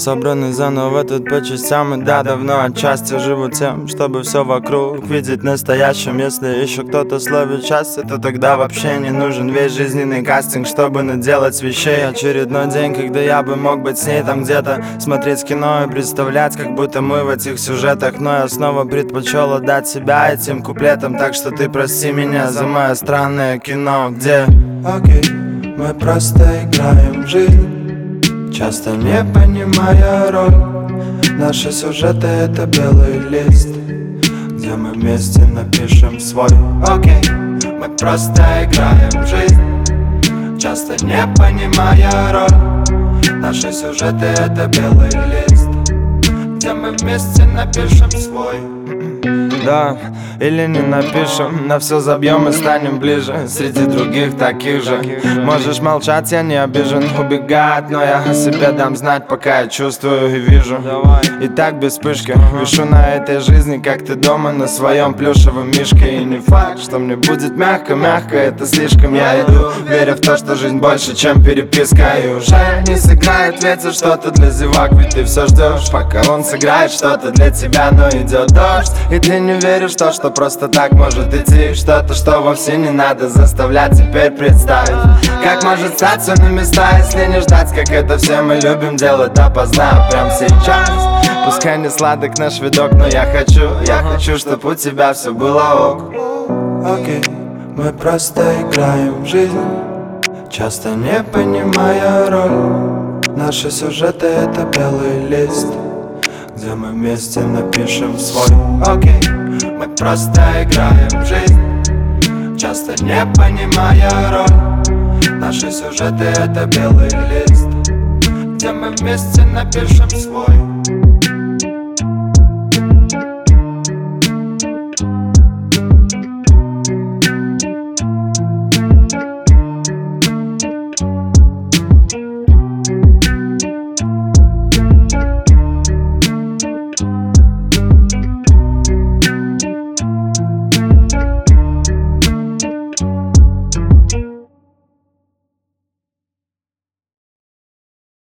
собраны заново тут по частям. И да, давно отчасти живу тем, чтобы все вокруг видеть настоящим. Если еще кто-то словит счастье, то тогда вообще не нужен весь жизненный кастинг, чтобы наделать вещей. Очередной день, когда я бы мог быть с ней там где-то, смотреть кино и представлять, как будто мы в этих сюжетах. Но я снова предпочел отдать себя этим куплетам. Так что ты прости меня за мое странное кино, где окей, мы просто играем в жизнь, часто не понимая роль. Наши сюжеты — это белый лист, где мы вместе напишем свой. Окей, мы просто играем в жизнь, часто не понимая роль. Наши сюжеты — это белый лист, где мы вместе напишем свой. Да, или не напишем, на все забьем и станем ближе среди других таких же. Можешь молчать, я не обижен, убегать, но я о себе дам знать, пока я чувствую и вижу. И так без вспышки вишу на этой жизни, как ты дома на своем плюшевом мишке. И не факт, что мне будет мягко, это слишком. Я иду, веря в то, что жизнь больше, чем переписка. И уже не сыграет ветер что-то для зевак, ведь ты все ждешь, пока он сыграет что-то для тебя. Но идет дождь, и ты не веришь в то, что просто так может идти. Что-то, что вовсе не надо заставлять. Теперь представь, как может стать все на места, если не ждать, как это все мы любим делать допоздна. Прям сейчас, пускай не сладок наш видок, но я хочу, чтоб у тебя все было ок. Окей, мы просто играем в жизнь, часто не понимая роль. Наши сюжеты — это белый лист, где мы вместе напишем свой. Окей, мы просто играем в жизнь, часто не понимая роль. Наши сюжеты — это белый лист, где мы вместе напишем свой.